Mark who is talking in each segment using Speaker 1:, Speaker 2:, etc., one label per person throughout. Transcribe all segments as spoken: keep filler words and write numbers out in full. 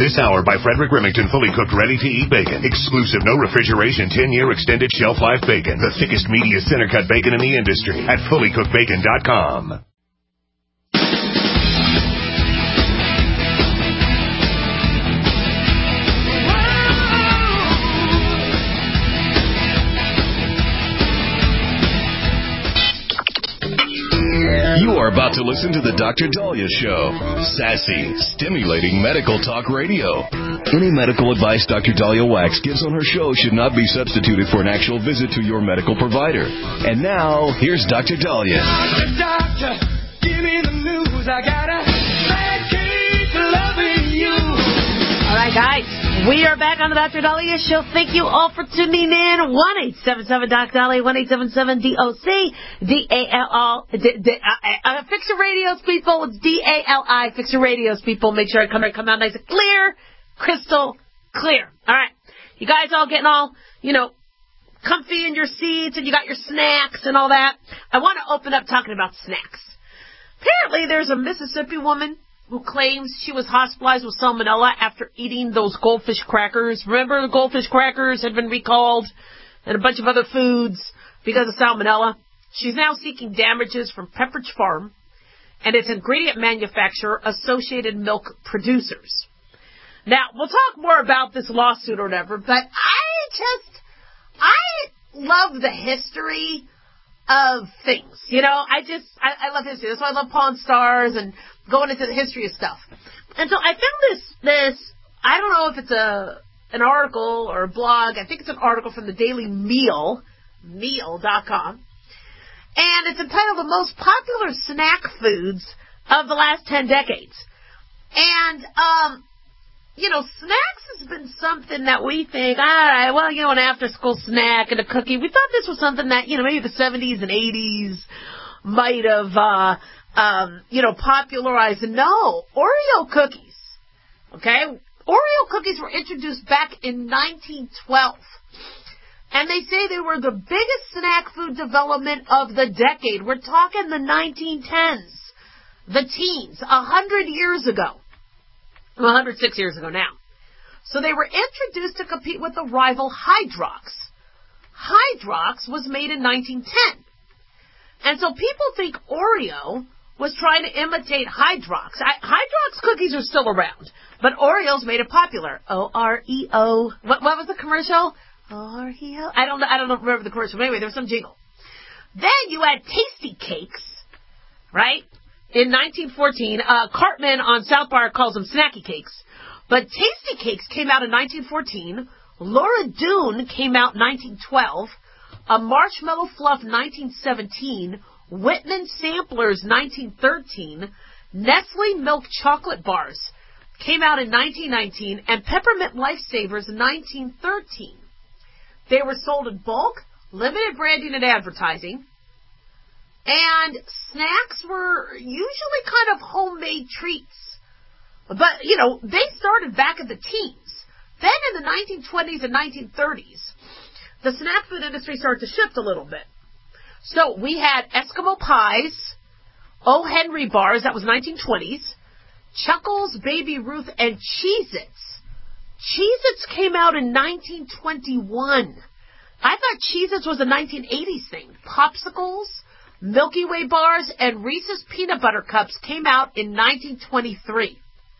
Speaker 1: This hour by Frederick Remington, fully cooked, ready-to-eat bacon. Exclusive, no refrigeration, ten-year extended shelf life bacon. The thickest, meatiest, center-cut bacon in the industry at fully cooked bacon dot com.
Speaker 2: You are about to listen to the Doctor Dahlia Show. Sassy, stimulating medical talk radio. Any medical advice Doctor Dahlia Wax gives on her show should not be substituted for an actual visit to your medical provider. And now, here's Doctor Dahlia.
Speaker 3: Doctor, doctor, give me the news. I got a bad case of loving you.
Speaker 4: All right, guys. We are back on the Doctor Dahlia Show. Thank you all for tuning in. one eight seven seven Doc Dahlia, one eight seven seven D O C, D A L L, fix your radios, people. It's D A L I, fix your radios, people. Make sure it come, come out nice and clear, crystal clear. All right. You guys all getting all, you know, comfy in your seats and you got your snacks and all that. I want to open up talking about snacks. Apparently there's a Mississippi woman who claims she was hospitalized with salmonella after eating those goldfish crackers. Remember, the goldfish crackers had been recalled and a bunch of other foods because of salmonella. She's now seeking damages from Pepperidge Farm and its ingredient manufacturer, Associated Milk Producers. Now, we'll talk more about this lawsuit or whatever, but I just, I love the history of things. You know, I just, I, I love history. That's why I love Pawn Stars and going into the history of stuff. And so I found this, this, I don't know if it's a an article or a blog. I think it's an article from the Daily Meal, meal dot com. And it's entitled The Most Popular Snack Foods of the Last ten Decades. And, um, you know, snacks has been something that we think, all right, well, you know, an after-school snack and a cookie. We thought this was something that, you know, maybe the seventies and eighties might have, uh, um, you know, popularized. No, Oreo cookies, okay? Oreo cookies were introduced back in nineteen twelve. And they say they were the biggest snack food development of the decade. We're talking the nineteen tens, the teens, a hundred years ago. one hundred six years ago now. So they were introduced to compete with the rival Hydrox. Hydrox was made in nineteen ten. And so people think Oreo was trying to imitate Hydrox. I, Hydrox cookies are still around, but Oreos made it popular. O R E O. What, what was the commercial? O R E O. I don't, I don't remember the commercial. But anyway, there was some jingle. Then you had Tasty Cakes, right? In nineteen fourteen, uh, Cartman on South Park calls them snacky cakes. But Tasty Cakes came out in nineteen fourteen. Laura Doone came out in nineteen twelve. A Marshmallow Fluff nineteen seventeen. Whitman Samplers nineteen thirteen. Nestle Milk Chocolate Bars came out in nineteen nineteen. And Peppermint Lifesavers nineteen thirteen. They were sold in bulk, limited branding and advertising. And snacks were usually kind of homemade treats. But, you know, they started back in the teens. Then in the nineteen twenties and nineteen thirties, the snack food industry started to shift a little bit. So we had Eskimo Pies, O. Henry Bars, that was nineteen twenties, Chuckles, Baby Ruth, and Cheez-Its. Cheez-Its came out in nineteen twenty-one. I thought Cheez-Its was a nineteen eighties thing. Popsicles, Milky Way bars, and Reese's Peanut Butter Cups came out in nineteen twenty-three.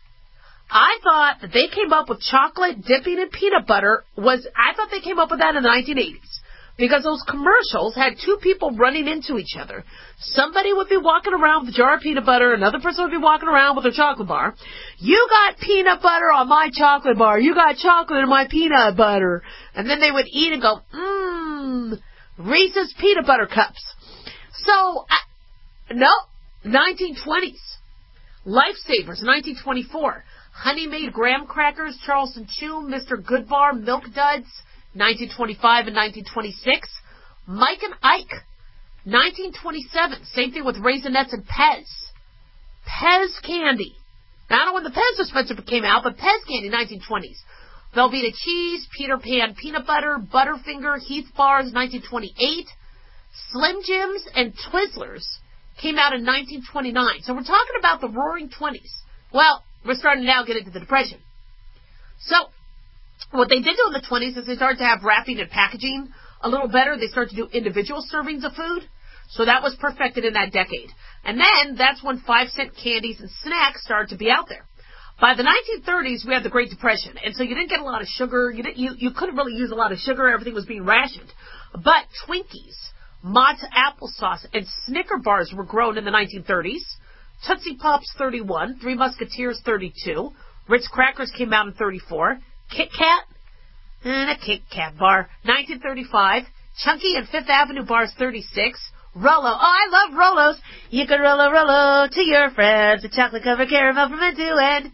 Speaker 4: I thought that they came up with chocolate dipping in peanut butter was, I thought they came up with that in the nineteen eighties. Because those commercials had two people running into each other. Somebody would be walking around with a jar of peanut butter, another person would be walking around with a chocolate bar. You got peanut butter on my chocolate bar. You got chocolate in my peanut butter. And then they would eat and go, mmm, Reese's Peanut Butter Cups. So, uh, no, nineteen twenties. Lifesavers, nineteen twenty-four. Honey Maid Graham Crackers, Charleston Chew, Mister Goodbar, Milk Duds, nineteen twenty-five and nineteen twenty-six. Mike and Ike, nineteen twenty-seven. Same thing with Raisinets and Pez. Pez candy. Now, I don't know when the Pez dispenser came out, but Pez candy, nineteen twenties. Velveeta Cheese, Peter Pan Peanut Butter, Butterfinger, Heath Bars, nineteen twenty-eight. Slim Jims and Twizzlers came out in nineteen twenty-nine. So we're talking about the roaring twenties. Well, we're starting to now get into the Depression. So what they did do in the twenties is they started to have wrapping and packaging a little better. They started to do individual servings of food. So that was perfected in that decade. And then that's when five-cent candies and snacks started to be out there. By the nineteen thirties, we had the Great Depression. And so you didn't get a lot of sugar. You, didn't, you, you couldn't really use a lot of sugar. Everything was being rationed. But Twinkies, Mott's applesauce, and Snicker bars were grown in the nineteen thirties. Tootsie Pops, thirty-one. Three Musketeers, thirty-two. Ritz Crackers came out in thirty-four. Kit Kat, and a Kit Kat bar, nineteen thirty-five. Chunky and Fifth Avenue bars, thirty-six. Rolo, oh, I love Rolos. You can roll a Rolo to your friends. A chocolate-covered caramel from end to end.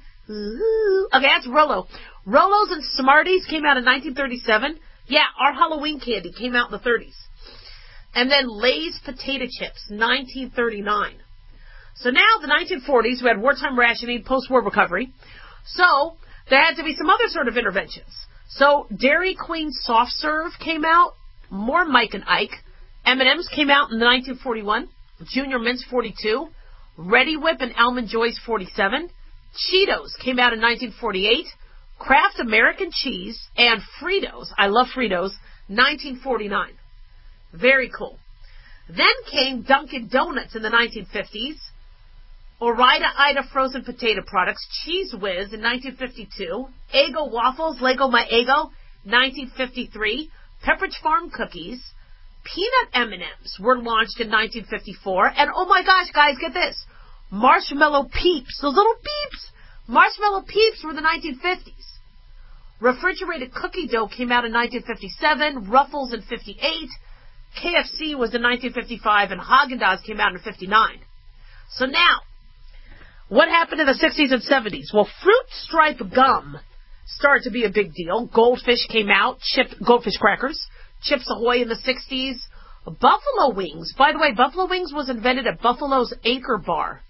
Speaker 4: Ooh. Okay, that's Rolo. Rolos and Smarties came out in nineteen thirty-seven. Yeah, our Halloween candy came out in the thirties. And then Lay's potato chips, nineteen thirty-nine. So now, the nineteen forties, we had wartime rationing, post-war recovery. So there had to be some other sort of interventions. So Dairy Queen Soft Serve came out, more Mike and Ike. M and M's came out in nineteen forty-one. Junior Mints, forty-two. Ready Whip and Almond Joys, forty-seven. Cheetos came out in nineteen forty-eight. Kraft American Cheese and Fritos, I love Fritos, nineteen forty-nine. Very cool. Then came Dunkin' Donuts in the nineteen fifties. Ore-Ida Ida frozen potato products, Cheese Whiz in nineteen fifty-two. Eggo waffles, Lego My Eggo, nineteen fifty-three. Pepperidge Farm cookies. Peanut M and M's were launched in nineteen fifty-four. And oh my gosh, guys, get this. Marshmallow Peeps, those little peeps. Marshmallow Peeps were the nineteen fifties. Refrigerated cookie dough came out in nineteen fifty-seven. Ruffles in fifty-eight. K F C was in nineteen fifty-five. And Haagen-Dazs came out in fifty-nine. So now, what happened in the sixties and seventies? Well, Fruit Stripe gum started to be a big deal. Goldfish came out, chipped Goldfish crackers. Chips Ahoy in the sixties. Buffalo Wings. By the way, Buffalo Wings was invented at Buffalo's Anchor Bar.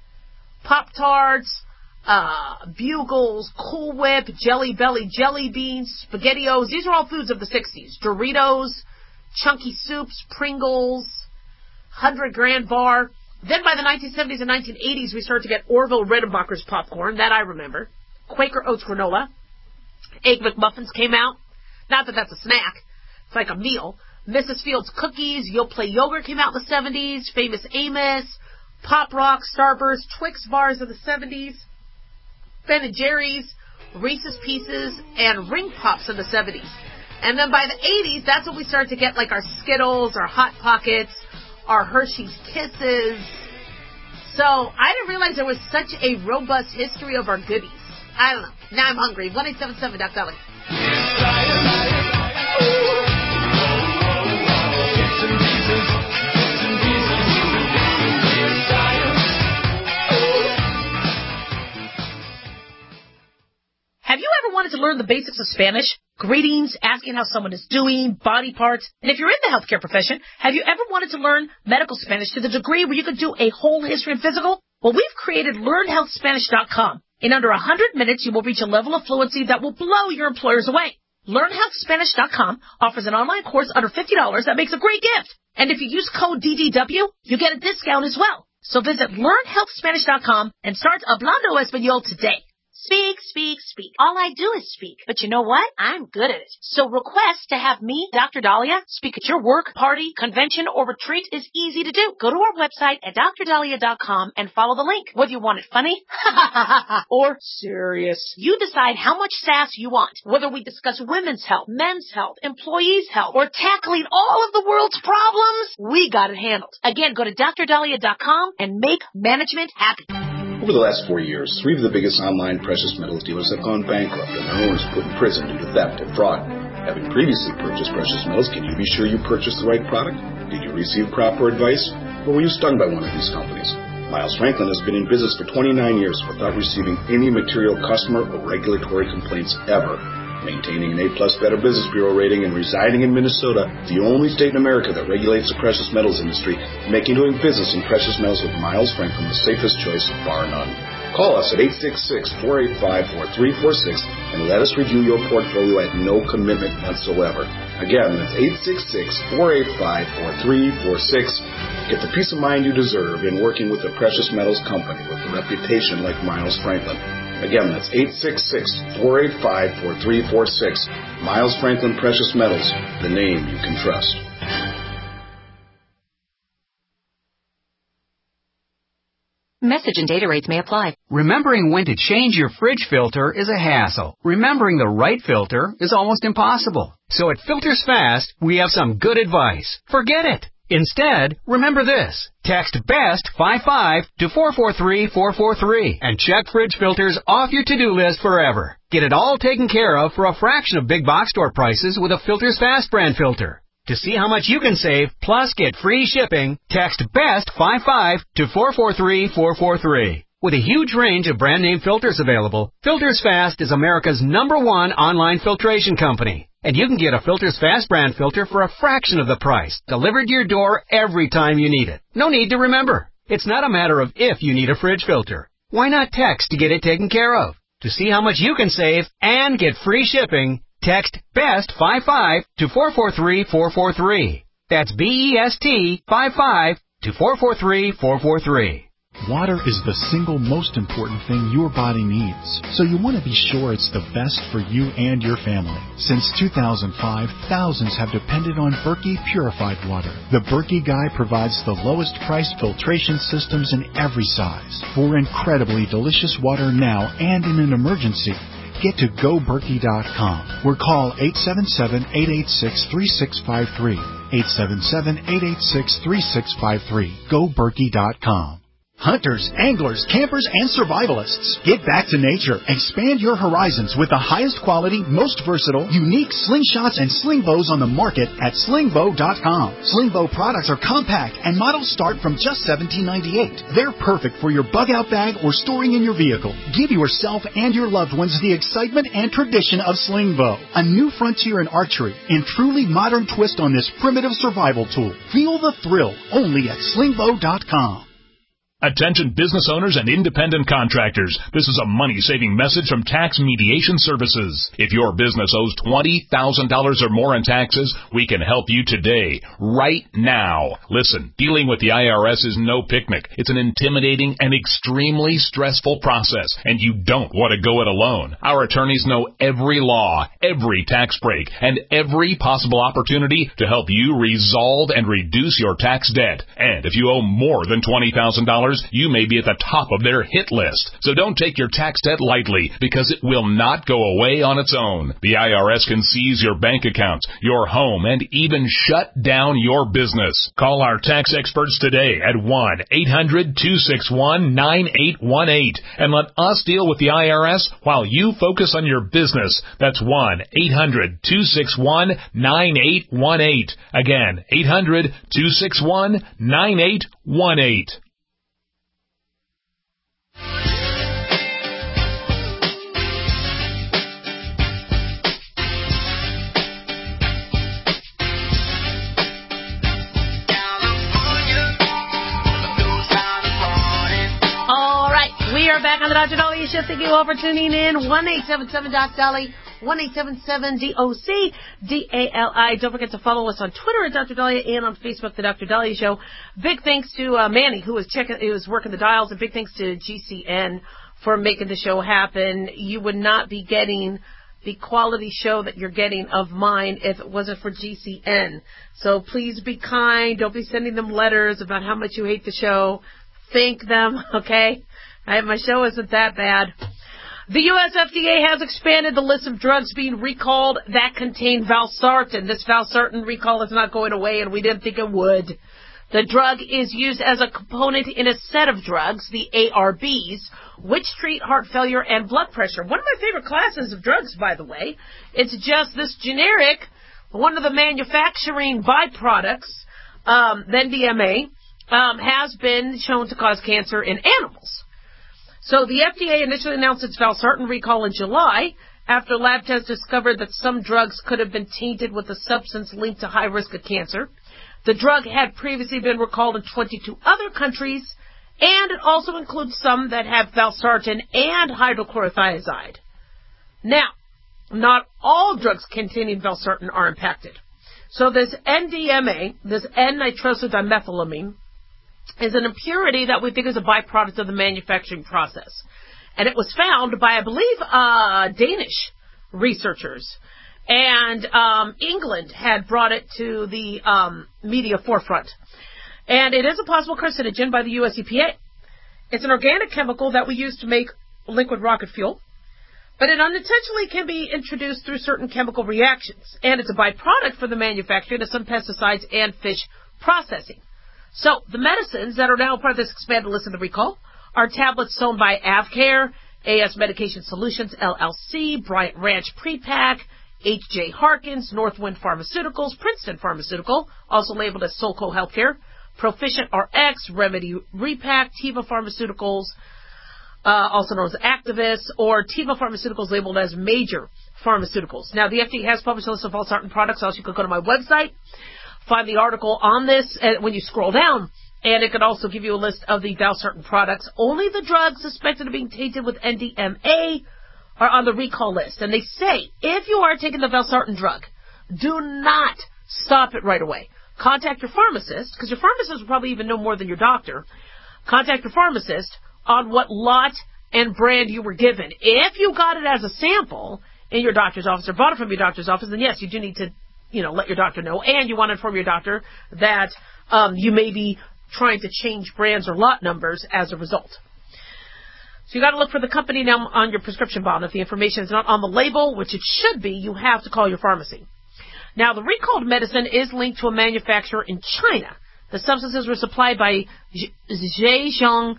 Speaker 4: Pop-Tarts, uh, Bugles, Cool Whip, Jelly Belly, Jelly Beans, SpaghettiOs. These are all foods of the sixties. Doritos, Chunky Soups, Pringles, Hundred Grand Bar. Then by the nineteen seventies and nineteen eighties, we started to get Orville Redenbacher's popcorn. That I remember. Quaker Oats granola. Egg McMuffins came out. Not that that's a snack. It's like a meal. Missus Fields cookies. You'll Play yogurt came out in the seventies. Famous Amos. Pop Rock, Starburst, Twix bars in the seventies. Ben and Jerry's, Reese's Pieces, and Ring Pops in the seventies. And then by the eighties, that's when we started to get like our Skittles, our Hot Pockets, our Hershey's Kisses. So I didn't realize there was such a robust history of our goodies. I don't know. Now I'm hungry. one eight seven seven Doc Dolly. Have you ever wanted to learn the basics of Spanish? Greetings, asking how someone is doing, body parts. And if you're in the healthcare profession, have you ever wanted to learn medical Spanish to the degree where you could do a whole history and physical? Well, we've created learn health spanish dot com. In under one hundred minutes, you will reach a level of fluency that will blow your employers away. learn health spanish dot com offers an online course under fifty dollars that makes a great gift. And if you use code D D W, you get a discount as well. So visit learn health spanish dot com and start Hablando Español today. Speak, speak, speak. All I do is speak. But you know what? I'm good at it. So request to have me, Doctor Dahlia, speak at your work, party, convention, or retreat is easy to do. Go to our website at dr dahlia dot com and follow the link. Whether you want it funny or serious, you decide how much sass you want. Whether we discuss women's health, men's health, employees' health, or tackling all of the world's problems, we got it handled. Again, go to dr dahlia dot com and make management happy.
Speaker 5: Over the last four years, three of the biggest online precious metals dealers have gone bankrupt and their owners put in prison due to theft and fraud. Having previously purchased precious metals, can you be sure you purchased the right product? Did you receive proper advice? Or were you stung by one of these companies? Miles Franklin has been in business for twenty-nine years without receiving any material customer or regulatory complaints ever. Maintaining an A-plus Better Business Bureau rating and residing in Minnesota, the only state in America that regulates the precious metals industry, making doing business in precious metals with Miles Franklin the safest choice, bar none. Call us at eight six six, four eight five, four three four six and let us review your portfolio at no commitment whatsoever. Again, that's eight six six, four eight five, four three four six. Get the peace of mind you deserve in working with a precious metals company with a reputation like Miles Franklin. Again, that's eight six six, four eight five, four three four six. Miles Franklin Precious Metals, the name you can trust.
Speaker 6: Message and data rates may apply.
Speaker 7: Remembering when to change your fridge filter is a hassle. Remembering the right filter is almost impossible. So at Filters Fast, we have some good advice. Forget it. Instead, remember this. Text BEST fifty-five to four four three four four three and check fridge filters off your to-do list forever. Get it all taken care of for a fraction of big box store prices with a Filters Fast brand filter. To see how much you can save, plus get free shipping, text BEST fifty-five to four four three four four three. With a huge range of brand name filters available, Filters Fast is America's number one online filtration company. And you can get a Filters Fast brand filter for a fraction of the price, delivered to your door every time you need it. No need to remember. It's not a matter of if you need a fridge filter. Why not text to get it taken care of? To see how much you can save and get free shipping, text BEST fifty-five to four four three four four three. That's B E S T fifty-five to four four three four four three.
Speaker 8: Water is the single most important thing your body needs, so you want to be sure it's the best for you and your family. Since two thousand five, thousands have depended on Berkey purified water. The Berkey Guy provides the lowest priced filtration systems in every size. For incredibly delicious water now and in an emergency, get to go berkey dot com or call eight seven seven, eight eight six, three six five three. eight seven seven, eight eight six, three six five three. go berkey dot com. Hunters, anglers, campers, and survivalists, get back to nature. Expand your horizons with the highest quality, most versatile, unique slingshots and sling bows on the market at sling bow dot com. Sling bow products are compact and models start from just seventeen ninety-eight. They're perfect for your bug out bag or storing in your vehicle. Give yourself and your loved ones the excitement and tradition of sling bow, a new frontier in archery and truly modern twist on this primitive survival tool. Feel the thrill only at sling bow dot com.
Speaker 9: Attention business owners and independent contractors. This is a money-saving message from Tax Mediation Services. If your business owes twenty thousand dollars or more in taxes, we can help you today, right now. Listen, dealing with the I R S is no picnic. It's an intimidating and extremely stressful process, and you don't want to go it alone. Our attorneys know every law, every tax break, and every possible opportunity to help you resolve and reduce your tax debt. And if you owe more than twenty thousand dollars, you may be at the top of their hit list. So don't take your tax debt lightly, because it will not go away on its own. The I R S can seize your bank accounts, your home, and even shut down your business. Call our tax experts today at one eight hundred, two six one, nine eight one eight and let us deal with the I R S while you focus on your business. That's one eight hundred, two six one, nine eight one eight. Again, eight hundred, two six one, nine eight one eight.
Speaker 4: We are back on the Doctor Dolly Show. Thank you all for tuning in. one eight seven seven Doc Dolly, one eight seven seven D O C D A L I. Don't forget to follow us on Twitter at Doctor Dahlia and on Facebook, The Doctor Dahlia Show. Big thanks to uh, Manny, who was checking, who was working the dials, and big thanks to G C N for making the show happen. You would not be getting the quality show that you're getting of mine if it wasn't for G C N. So please be kind. Don't be sending them letters about how much you hate the show. Thank them, okay? I, my show isn't that bad. The U S F D A has expanded the list of drugs being recalled that contain valsartan. This valsartan recall is not going away, and we didn't think it would. The drug is used as a component in a set of drugs, the A R Bs, which treat heart failure and blood pressure. One of my favorite classes of drugs, by the way. It's just this generic, one of the manufacturing byproducts, um, the M D M A, um, has been shown to cause cancer in animals. So the F D A initially announced its valsartan recall in July after lab tests discovered that some drugs could have been tainted with a substance linked to high risk of cancer. The drug had previously been recalled in twenty-two other countries, and it also includes some that have valsartan and hydrochlorothiazide. Now, not all drugs containing valsartan are impacted. So this N D M A, this N-nitrosodimethylamine, is an impurity that we think is a byproduct of the manufacturing process. And it was found by, I believe, uh, Danish researchers. And um, England had brought it to the um, media forefront. And it is a possible carcinogen by the U S E P A. It's an organic chemical that we use to make liquid rocket fuel. But it unintentionally can be introduced through certain chemical reactions. And it's a byproduct for the manufacturing of some pesticides and fish processing. So the medicines that are now part of this expanded list of the recall are tablets sold by AvCare, A S Medication Solutions, L L C, Bryant Ranch Prepack, H J Harkins, Northwind Pharmaceuticals, Princeton Pharmaceutical, also labeled as Solco Healthcare, Proficient R X, Remedy Repack, Teva Pharmaceuticals, uh, also known as Actavis, or Teva Pharmaceuticals labeled as Major Pharmaceuticals. Now, the F D A has published a list of valsartan products. Also, you could go to my website, find the article on this uh, when you scroll down, and it could also give you a list of the valsartan products. Only the drugs suspected of being tainted with N D M A are on the recall list. And they say, if you are taking the valsartan drug, do not stop it right away. Contact your pharmacist, because your pharmacist will probably even know more than your doctor. Contact your pharmacist on what lot and brand you were given. If you got it as a sample in your doctor's office or bought it from your doctor's office, then yes, you do need to, you know, let your doctor know. And you want to inform your doctor that um, you may be trying to change brands or lot numbers as a result. So you got to look for the company now on your prescription bottle. If the information is not on the label, which it should be, you have to call your pharmacy. Now, the recalled medicine is linked to a manufacturer in China. The substances were supplied by Zhejiang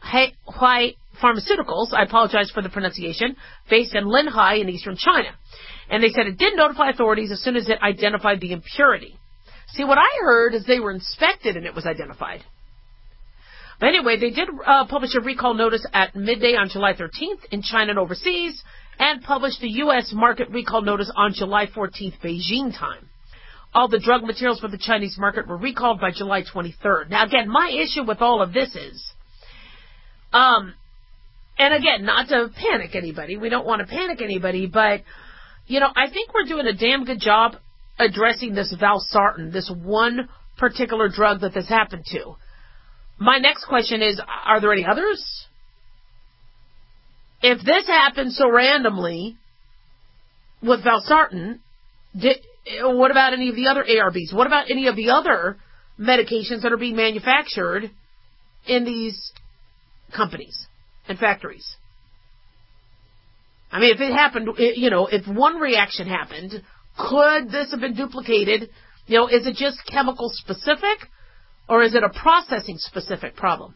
Speaker 4: Huai Pharmaceuticals, I apologize for the pronunciation, based in Linhai in eastern China. And they said it did notify authorities as soon as it identified the impurity. See, what I heard is they were inspected and it was identified. But anyway, they did uh, publish a recall notice at midday on July thirteenth in China and overseas, and published the U S market recall notice on July fourteenth, Beijing time. All the drug materials for the Chinese market were recalled by July twenty-third. Now, again, my issue with all of this is, um, and again, not to panic anybody. We don't want to panic anybody, but, you know, I think we're doing a damn good job addressing this valsartan, this one particular drug that this happened to. My next question is, are there any others? If this happened so randomly with valsartan, did, what about any of the other A R Bs? What about any of the other medications that are being manufactured in these companies and factories? I mean, if it happened, you know, if one reaction happened, could this have been duplicated? You know, is it just chemical specific, or is it a processing specific problem?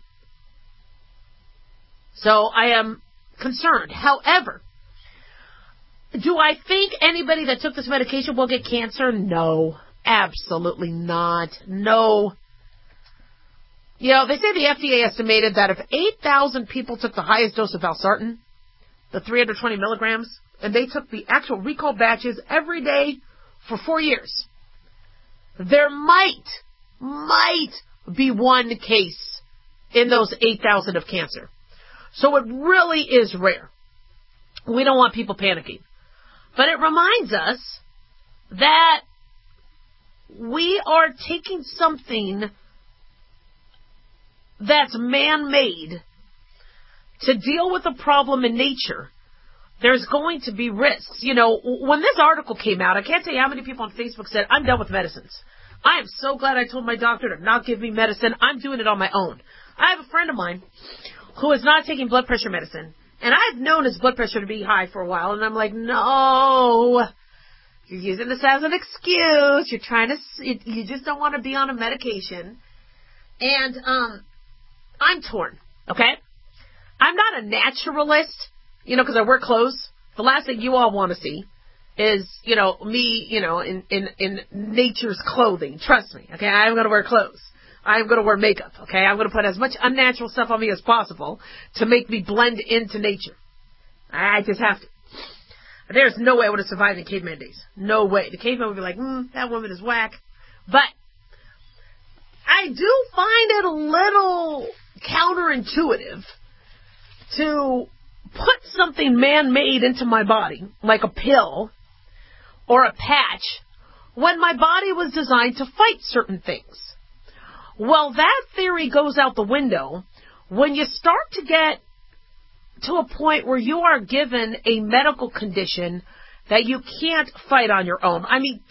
Speaker 4: So I am concerned. However, do I think anybody that took this medication will get cancer? No, absolutely not. No. You know, they say the F D A estimated that if eight thousand people took the highest dose of valsartan, the three hundred twenty milligrams, and they took the actual recall batches every day for four years, there might, might be one case in those eight thousand of cancer. So it really is rare. We don't want people panicking. But it reminds us that we are taking something that's man-made to deal with a problem in nature. There's going to be risks. You know, when this article came out, I can't tell you how many people on Facebook said, I'm done with medicines. I am so glad I told my doctor to not give me medicine. I'm doing it on my own. I have a friend of mine who is not taking blood pressure medicine. And I've known his blood pressure to be high for a while. And I'm like, no, you're using this as an excuse. You're trying to, you just don't want to be on a medication. And um, I'm torn, okay? I'm not a naturalist, you know, because I wear clothes. The last thing you all want to see is, you know, me, you know, in, in, in nature's clothing. Trust me, okay? I'm going to wear clothes. I'm going to wear makeup, okay? I'm going to put as much unnatural stuff on me as possible to make me blend into nature. I just have to. There's no way I would have survived in caveman days. No way. The caveman would be like, hmm, that woman is whack. But I do find it a little counterintuitive to put something man-made into my body, like a pill or a patch, when my body was designed to fight certain things. Well, that theory goes out the window when you start to get to a point where you are given a medical condition that you can't fight on your own. I mean,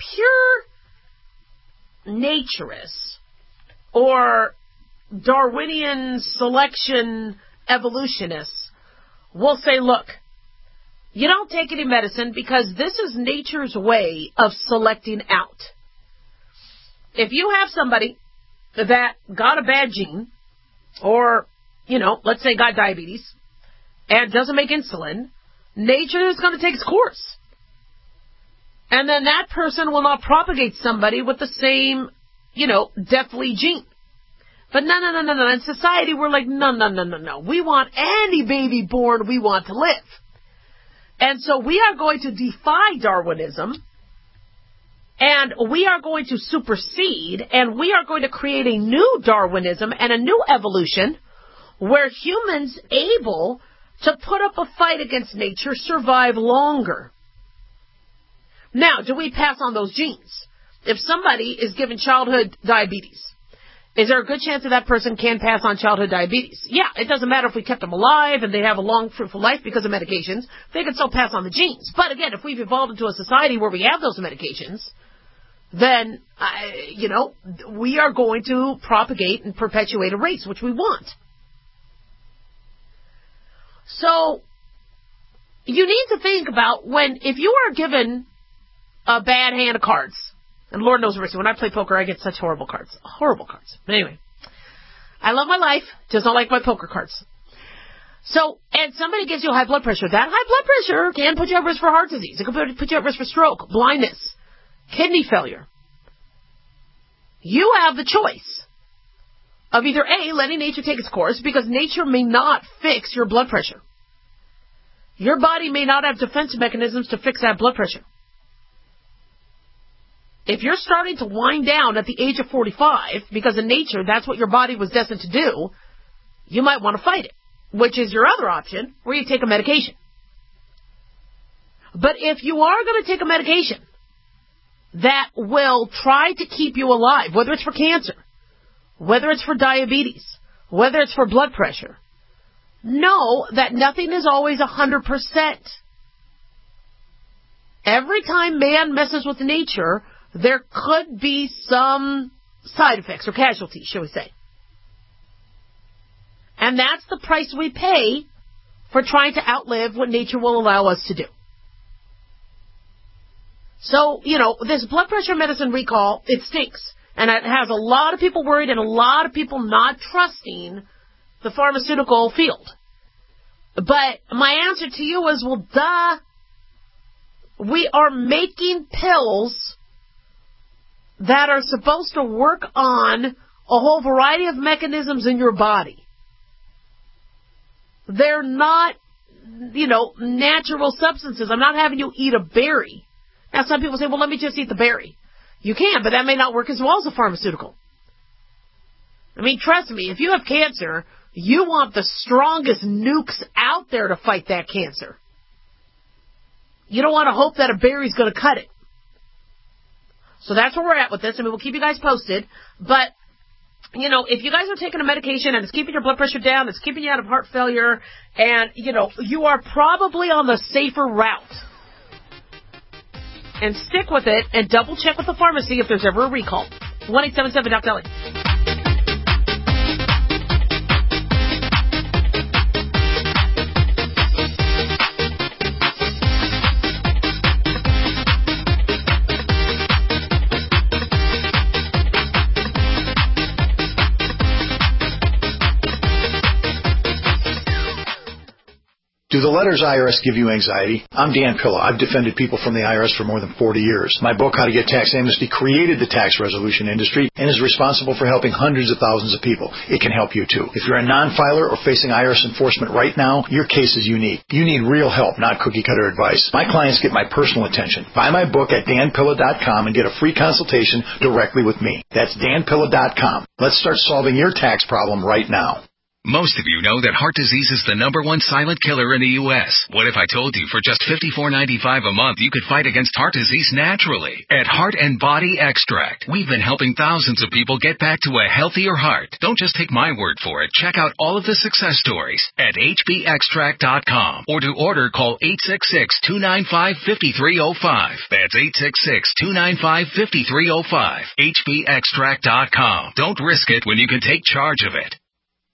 Speaker 4: pure naturists or Darwinian selection evolutionists will say, look, you don't take any medicine because this is nature's way of selecting out. If you have somebody that got a bad gene, or, you know, let's say got diabetes, and doesn't make insulin, nature is going to take its course. And then that person will not propagate somebody with the same, you know, deathly gene. But no, no, no, no, no. In society, we're like, no, no, no, no, no. We want any baby born we want to live. And so we are going to defy Darwinism, and we are going to supersede, and we are going to create a new Darwinism and a new evolution where humans able to put up a fight against nature survive longer. Now, do we pass on those genes? If somebody is given childhood diabetes, is there a good chance that that person can pass on childhood diabetes? Yeah, it doesn't matter if we kept them alive and they have a long, fruitful life because of medications. They can still pass on the genes. But again, if we've evolved into a society where we have those medications, then, uh, you know, we are going to propagate and perpetuate a race, which we want. So, you need to think about when, if you are given a bad hand of cards, and Lord knows mercy, when I play poker, I get such horrible cards. Horrible cards. But anyway, I love my life, just don't like my poker cards. So, and somebody gives you high blood pressure. That high blood pressure can put you at risk for heart disease. It can put you at risk for stroke, blindness, kidney failure. You have the choice of either A, letting nature take its course, because nature may not fix your blood pressure. Your body may not have defense mechanisms to fix that blood pressure. If you're starting to wind down at the age of forty-five, because in nature that's what your body was destined to do, you might want to fight it, which is your other option, where you take a medication. But if you are going to take a medication that will try to keep you alive, whether it's for cancer, whether it's for diabetes, whether it's for blood pressure, know that nothing is always one hundred percent. Every time man messes with nature, there could be some side effects or casualties, shall we say. And that's the price we pay for trying to outlive what nature will allow us to do. So, you know, this blood pressure medicine recall, it stinks. And it has a lot of people worried and a lot of people not trusting the pharmaceutical field. But my answer to you is, well, duh. We are making pills that are supposed to work on a whole variety of mechanisms in your body. They're not, you know, natural substances. I'm not having you eat a berry. Now, some people say, well, let me just eat the berry. You can, but that may not work as well as a pharmaceutical. I mean, trust me, if you have cancer, you want the strongest nukes out there to fight that cancer. You don't want to hope that a berry's going to cut it. So that's where we're at with this. I mean, we'll keep you guys posted. But, you know, if you guys are taking a medication and it's keeping your blood pressure down, it's keeping you out of heart failure, and, you know, you are probably on the safer route. And stick with it and double check with the pharmacy if there's ever a recall. one eight seven seven Doc Dolly.
Speaker 8: Do the letters I R S give you anxiety? I'm Dan Pilla. I've defended people from the I R S for more than forty years. My book, How to Get Tax Amnesty, created the tax resolution industry and is responsible for helping hundreds of thousands of people. It can help you, too. If you're a non-filer or facing I R S enforcement right now, your case is unique. You need real help, not cookie-cutter advice. My clients get my personal attention. Buy my book at dan pilla dot com and get a free consultation directly with me. That's dan pilla dot com. Let's start solving your tax problem right now.
Speaker 10: Most of you know that heart disease is the number one silent killer in the U S What if I told you for just fifty-four ninety-five a month you could fight against heart disease naturally? At Heart and Body Extract, we've been helping thousands of people get back to a healthier heart. Don't just take my word for it. Check out all of the success stories at H B extract dot com. Or to order, call eight six six, two nine five, five three zero five. That's eight six six, two nine five, five three zero five. H B extract dot com. Don't risk it when you can take charge of it.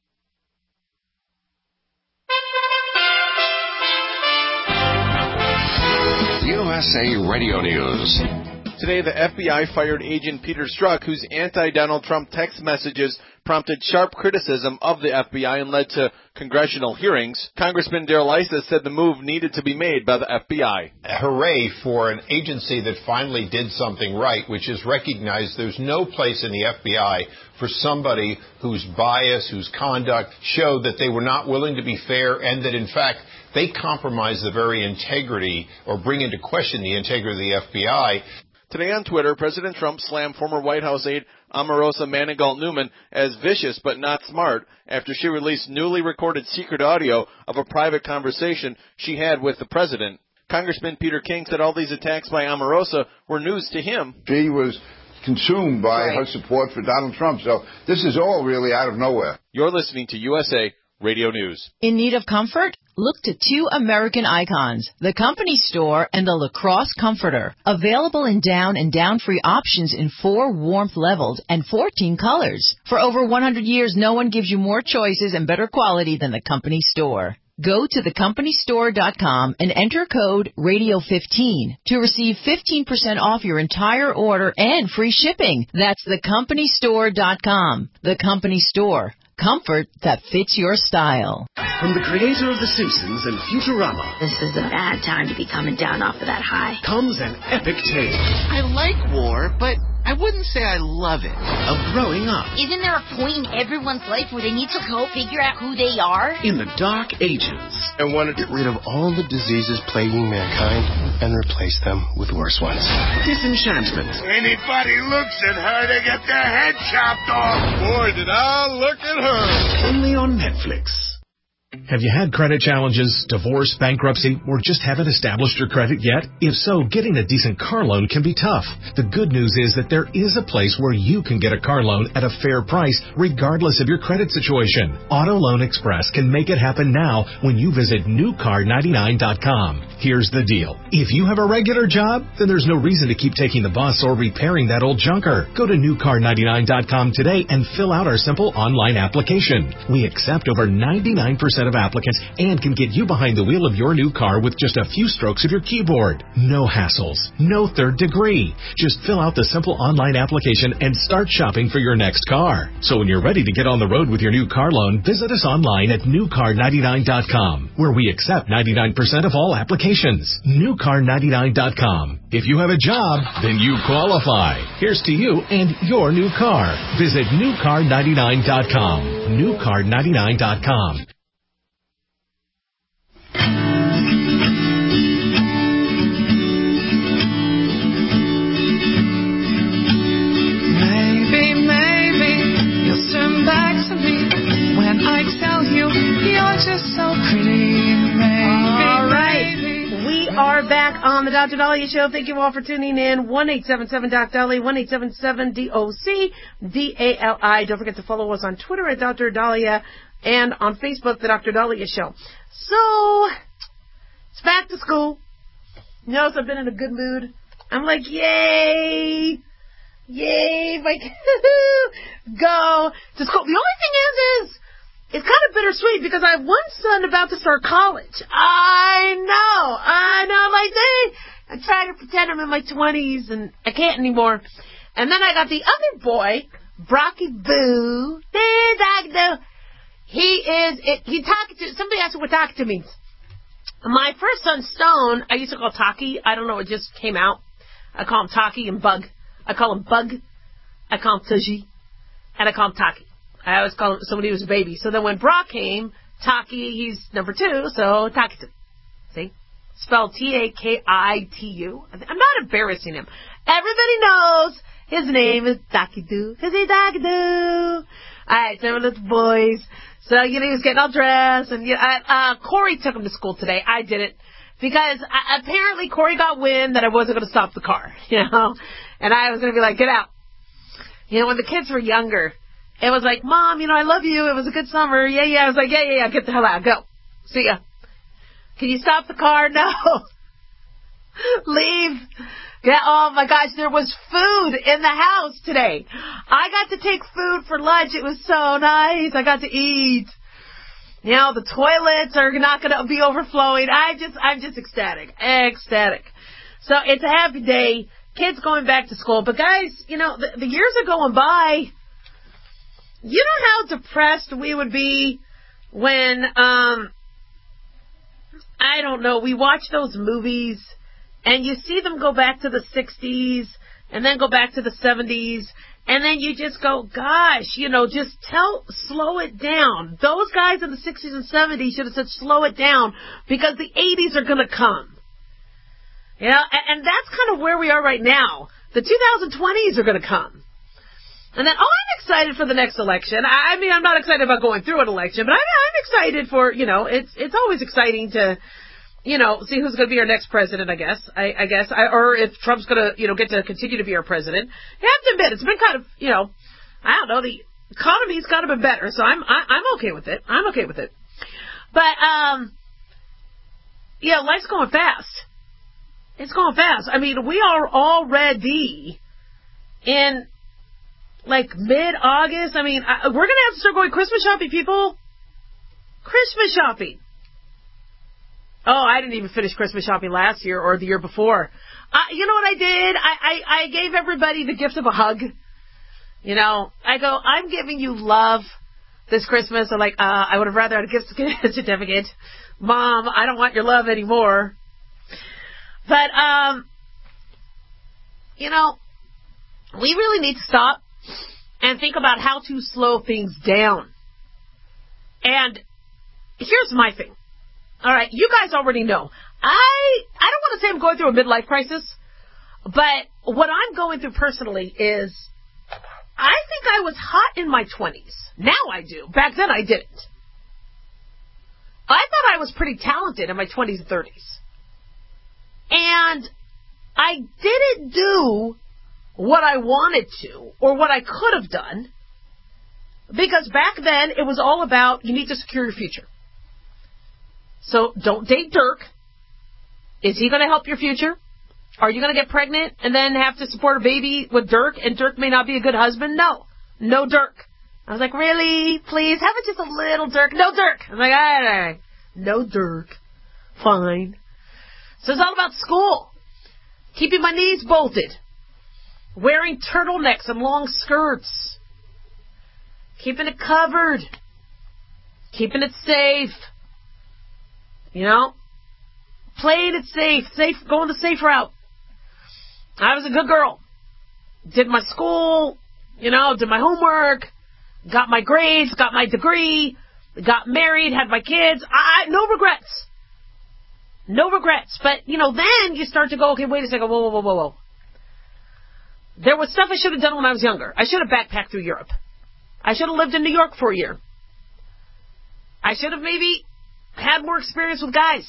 Speaker 2: U S A Radio News.
Speaker 11: Today, the F B I fired Agent Peter Strzok, whose anti-Donald Trump text messages prompted sharp criticism of the F B I and led to congressional hearings. Congressman Darrell Issa said the move needed to be made by the F B I.
Speaker 12: Hooray for an agency that finally did something right, which is recognize there's no place in the F B I for somebody whose bias, whose conduct showed that they were not willing to be fair and that, in fact, they compromise the very integrity or bring into question the integrity of the F B I.
Speaker 11: Today on Twitter, President Trump slammed former White House aide Omarosa Manigault-Newman as vicious but not smart after she released newly recorded secret audio of a private conversation she had with the president. Congressman Peter King said all these attacks by Omarosa were news to him.
Speaker 13: She was consumed by right. her support for Donald Trump, so this is all really out of nowhere.
Speaker 11: You're listening to U S A Radio News.
Speaker 14: In need of comfort? Look to two American icons, the Company Store and the Lacrosse Comforter. Available in down and down-free options in four warmth levels and fourteen colors. For over one hundred years, no one gives you more choices and better quality than the Company Store. Go to the company store dot com and enter code radio fifteen to receive fifteen percent off your entire order and free shipping. That's the company store dot com. The Company Store. Comfort that fits your style.
Speaker 15: From the creator of The Simpsons and Futurama.
Speaker 16: This is a bad time to be coming down off of that high.
Speaker 15: Comes an epic tale.
Speaker 17: I like war, but I wouldn't say I love it.
Speaker 15: Of growing up.
Speaker 18: Isn't there a point in everyone's life where they need to go figure out who they are?
Speaker 15: In the Dark Ages.
Speaker 19: I want to get rid of all the diseases plaguing mankind and replace them with worse ones.
Speaker 15: Disenchantment.
Speaker 20: Anybody looks at her, they get their head chopped off. Boy, did I look at her.
Speaker 15: Only on Netflix.
Speaker 21: Have you had credit challenges, divorce, bankruptcy, or just haven't established your credit yet? If so, getting a decent car loan can be tough. The good news is that there is a place where you can get a car loan at a fair price, regardless of your credit situation. Auto Loan Express can make it happen now when you visit new car ninety-nine dot com. Here's the deal. If you have a regular job, then there's no reason to keep taking the bus or repairing that old junker. Go to new car ninety-nine dot com today and fill out our simple online application. We accept over ninety-nine percent of applicants and can get you behind the wheel of your new car with just a few strokes of your keyboard. No hassles, no third degree. Just fill out the simple online application and start shopping for your next car. So when you're ready to get on the road with your new car loan, visit us online at new car ninety-nine dot com, where we accept ninety-nine percent of all applications. new car ninety-nine dot com. If you have a job, then you qualify. Here's to you and your new car. Visit new car ninety-nine dot com. new car ninety-nine dot com.
Speaker 3: Maybe, maybe you'll turn back to me when I tell you you're just so pretty. Maybe,
Speaker 4: all right.
Speaker 3: maybe.
Speaker 4: We are back on the Doctor Dahlia Show. Thank you all for tuning in. one eight seven seven Doc Dahlia, one eight seven seven D O C D A L I. Don't forget to follow us on Twitter at Doctor Dahlia and on Facebook, the Doctor Dahlia Show. So, it's back to school. Notice I've been in a good mood. I'm like, yay! Yay! Like, go to school. The only thing is, is, it's kind of bittersweet because I have one son about to start college. I know, I know, like, they, I try to pretend I'm in my twenties and I can't anymore. And then I got the other boy, Brocky Boo. He is, it, he talking to, somebody asked what talking to means. My first son, Stone, I used to call Taki. I don't know, it just came out. I call him Taki and Bug. I call him Bug. I call him Taji. And I call him Taki. I always call him somebody who was a baby. So then when Brock came, Taki, he's number two, so Takitu. See? Spelled T A K I T U. I'm not embarrassing him. Everybody knows his name is Takitu. His name is Takitu. Alright, so little boys. So, you know, he was getting all dressed. And, you know, I, uh, Corey took him to school today. I didn't. Because I, apparently Corey got wind that I wasn't going to stop the car, you know. And I was going to be like, get out. You know, when the kids were younger, it was like, Mom, you know, I love you. It was a good summer. Yeah, yeah. I was like, yeah, yeah, yeah. Get the hell out. Go. See ya. Can you stop the car? No. Leave. Yeah, oh my gosh, there was food in the house today. I got to take food for lunch. It was so nice. I got to eat. You know, the toilets are not going to be overflowing. I just, I'm just ecstatic. Ecstatic. So it's a happy day. Kids going back to school. But guys, you know, the, the years are going by. You know how depressed we would be when, um, I don't know, we watch those movies and you see them go back to the sixties and then go back to the seventies and then you just go, gosh, you know, just tell, slow it down. Those guys in the sixties and seventies should have said slow it down because the eighties are going to come. You know, and, and that's kind of where we are right now. The twenty twenties are going to come. And then, oh, I'm excited for the next election. I, I mean, I'm not excited about going through an election, but I, I'm excited for, you know, it's it's always exciting to, you know, see who's going to be our next president, I guess. I, I guess. I, or if Trump's going to, you know, get to continue to be our president. You have to admit, it's been kind of, you know, I don't know, the economy's got to be better, so I'm I, I'm okay with it. I'm okay with it. But, um, yeah, life's going fast. It's going fast. I mean, we are already in... like mid-August. I mean, I, we're going to have to start going Christmas shopping, people. Christmas shopping. Oh, I didn't even finish Christmas shopping last year or the year before. Uh, you know what I did? I, I, I gave everybody the gift of a hug. You know, I go, I'm giving you love this Christmas. I'm like, uh, I would have rather had a gift certificate. Mom, I don't want your love anymore. But, um, you know, we really need to stop and think about how to slow things down. And here's my thing. All right, you guys already know. I I don't want to say I'm going through a midlife crisis, but what I'm going through personally is I think I was hot in my twenties. Now I do. Back then I didn't. I thought I was pretty talented in my twenties and thirties. And I didn't do what I wanted to or what I could have done because back then it was all about you need to secure your future. So don't date Dirk. Is he going to help your future? Are you going to get pregnant and then have to support a baby with Dirk and Dirk may not be a good husband? No. No Dirk. I was like, really? Please? Have it just a little Dirk. No Dirk. I was like, all right, all right. No Dirk. Fine. So it's all about school. Keeping my knees bolted. Wearing turtlenecks and long skirts. Keeping it covered. Keeping it safe. You know? Playing it safe. Safe. Going the safe route. I was a good girl. Did my school. You know, did my homework. Got my grades. Got my degree. Got married. Had my kids. I, no regrets. No regrets. But, you know, then you start to go, okay, wait a second. Whoa, whoa, whoa, whoa, whoa. There was stuff I should have done when I was younger. I should have backpacked through Europe. I should have lived in New York for a year. I should have maybe had more experience with guys.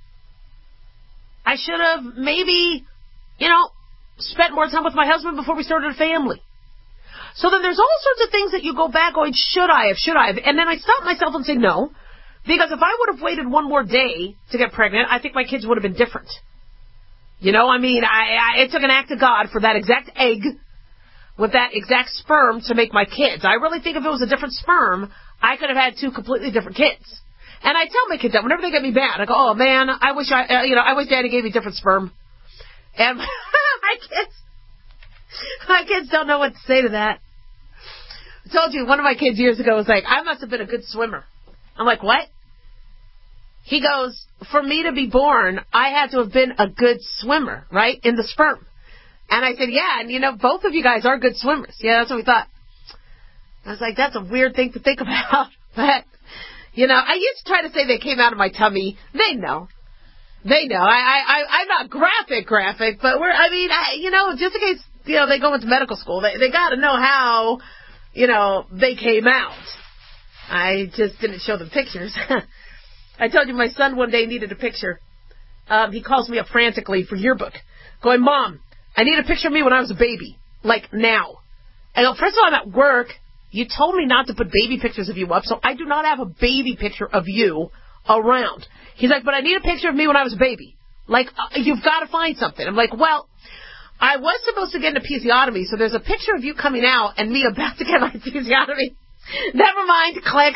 Speaker 4: I should have maybe, you know, spent more time with my husband before we started a family. So then there's all sorts of things that you go back going, should I have, should I have? And then I stop myself and say no. Because if I would have waited one more day to get pregnant, I think my kids would have been different. You know, I mean, I, I, it took an act of God for that exact egg with that exact sperm to make my kids. I really think if it was a different sperm, I could have had two completely different kids. And I tell my kids that whenever they get me bad, I go, oh man, I wish I, uh, you know, I wish Daddy gave me different sperm. And my kids, my kids don't know what to say to that. I told you, one of my kids years ago was like, I must have been a good swimmer. I'm like, what? He goes, for me to be born, I had to have been a good swimmer, right, in the sperm. And I said, yeah, and you know, both of you guys are good swimmers. Yeah, that's what we thought. I was like, that's a weird thing to think about. But, you know, I used to try to say they came out of my tummy. They know. They know. I, I, I'm not graphic, graphic, but we're, I mean, I, you know, just in case, you know, they go into medical school, they, they got to know how, you know, they came out. I just didn't show them pictures. I told you my son one day needed a picture. Um, he calls me up frantically for yearbook, going, Mom, I need a picture of me when I was a baby, like now. I go, first of all, I'm at work. You told me not to put baby pictures of you up, so I do not have a baby picture of you around. He's like, but I need a picture of me when I was a baby. Like, uh, you've got to find something. I'm like, well, I was supposed to get an episiotomy, so there's a picture of you coming out and me about to get my episiotomy. Never mind, click.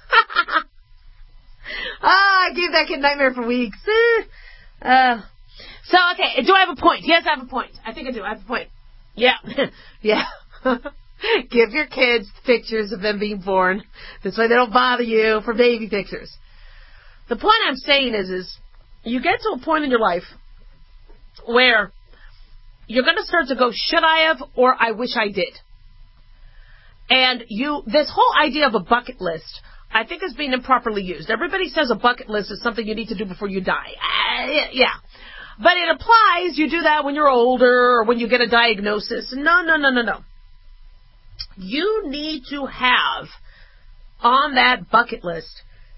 Speaker 4: Ah, I gave that kid nightmare for weeks. Uh, so, okay, do I have a point? Yes, I have a point. I think I do. I have a point. Yeah. Yeah. Give your kids pictures of them being born. This way they don't bother you for baby pictures. The point I'm saying is, is you get to a point in your life where you're going to start to go, should I have, or I wish I did. And you, this whole idea of a bucket list, I think is being improperly used. Everybody says a bucket list is something you need to do before you die. Uh, yeah. But it applies, you do that when you're older or when you get a diagnosis. No, no, no, no, no. You need to have on that bucket list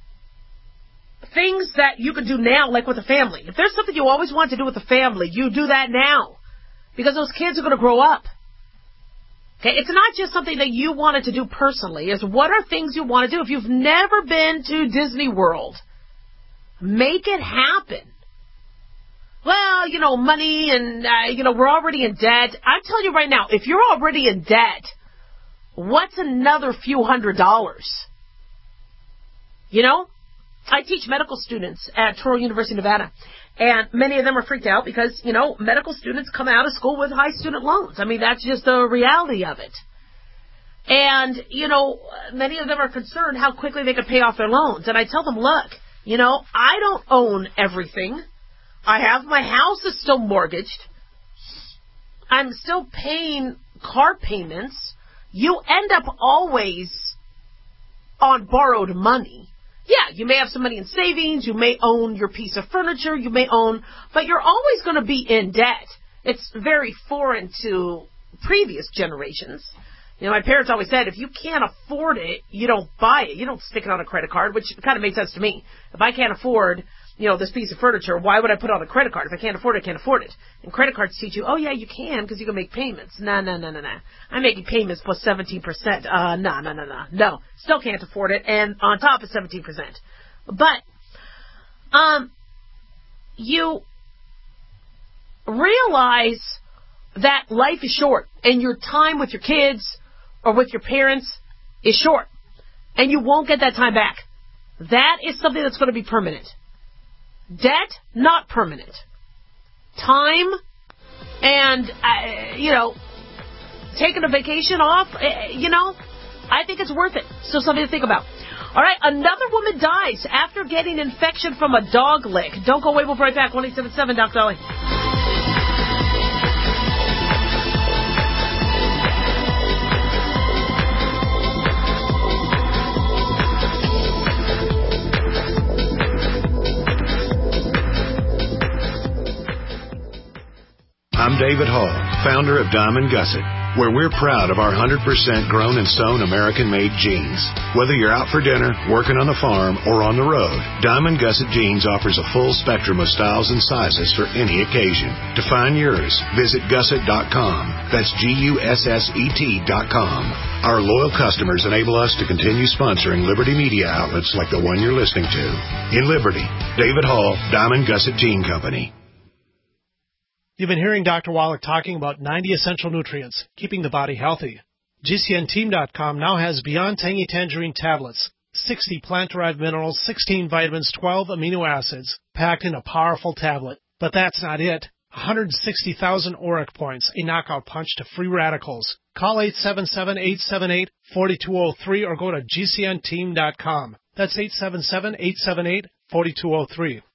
Speaker 4: things that you can do now, like with a family. If there's something you always want to do with a family, you do that now. Because those kids are going to grow up. Okay, it's not just something that you wanted to do personally. It's what are things you want to do. If you've never been to Disney World, make it happen. Well, you know, money and, uh, you know, we're already in debt. I'm telling you right now, if you're already in debt, what's another few hundred dollars? You know? I teach medical students at Touro University, Nevada. And many of them are freaked out because, you know, medical students come out of school with high student loans. I mean, that's just the reality of it. And, you know, many of them are concerned how quickly they can pay off their loans. And I tell them, look, you know, I don't own everything. I have, my house is still mortgaged. I'm still paying car payments. You end up always on borrowed money. Yeah, you may have some money in savings, you may own your piece of furniture, you may own, but you're always going to be in debt. It's very foreign to previous generations. You know, my parents always said, if you can't afford it, you don't buy it. You don't stick it on a credit card, which kind of made sense to me. If I can't afford, you know, this piece of furniture, why would I put it on a credit card? If I can't afford it, I can't afford it. And credit cards teach you, oh yeah, you can because you can make payments. No, no, no, no, no. I'm making payments plus seventeen percent. Uh, no, no, no, no. No, still can't afford it. And on top of seventeen percent. But, um, you realize that life is short and your time with your kids or with your parents is short. And you won't get that time back. That is something that's going to be permanent. Debt, not permanent. Time and, uh, you know, taking a vacation off, uh, you know, I think it's worth it. So something to think about. All right, another woman dies after getting infection from a dog lick. Don't go away, we'll be right back. one eight seven seven, Doctor Dolly.
Speaker 1: I'm David Hall, founder of Diamond Gusset, where we're proud of our one hundred percent grown and sewn American-made jeans. Whether you're out for dinner, working on the farm, or on the road, Diamond Gusset Jeans offers a full spectrum of styles and sizes for any occasion. To find yours, visit gusset dot com. That's G U S S E T dot com. Our loyal customers enable us to continue sponsoring Liberty media outlets like the one you're listening to. In Liberty, David Hall, Diamond Gusset Jean Company.
Speaker 22: You've been hearing Doctor Wallach talking about ninety essential nutrients, keeping the body healthy. G C N team dot com now has Beyond Tangy Tangerine tablets, sixty plant-derived minerals, sixteen vitamins, twelve amino acids, packed in a powerful tablet. But that's not it. one hundred sixty thousand ORAC points, a knockout punch to free radicals. Call eight seven seven, eight seven eight, four two zero three or go to G C N team dot com. That's eight seven seven, eight seven eight, four two zero three.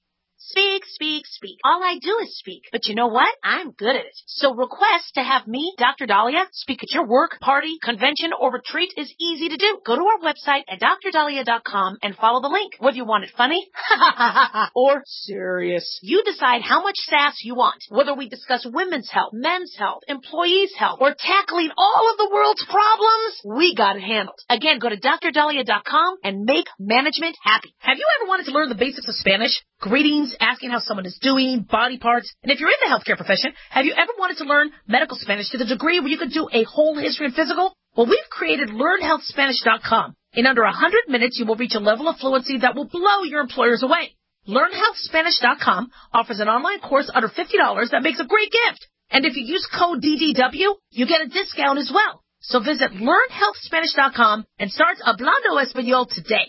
Speaker 4: Speak, speak, speak. All I do is speak. But you know what? I'm good at it. So request to have me, Doctor Dahlia, speak at your work, party, convention, or retreat is easy to do. Go to our website at dr dahlia dot com and follow the link. Whether you want it funny or serious, you decide how much sass you want. Whether we discuss women's health, men's health, employees' health, or tackling all of the world's problems, we got it handled. Again, go to dr dahlia dot com and make management happy. Have you ever wanted to learn the basics of Spanish? Greetings, asking how someone is doing, body parts. And if you're in the healthcare profession, have you ever wanted to learn medical Spanish to the degree where you could do a whole history and physical? Well, we've created learn health spanish dot com. In under one hundred minutes, you will reach a level of fluency that will blow your employers away. learn health spanish dot com offers an online course under fifty dollars that makes a great gift. And if you use code D D W, you get a discount as well. So visit learn health spanish dot com and start Hablando Español today.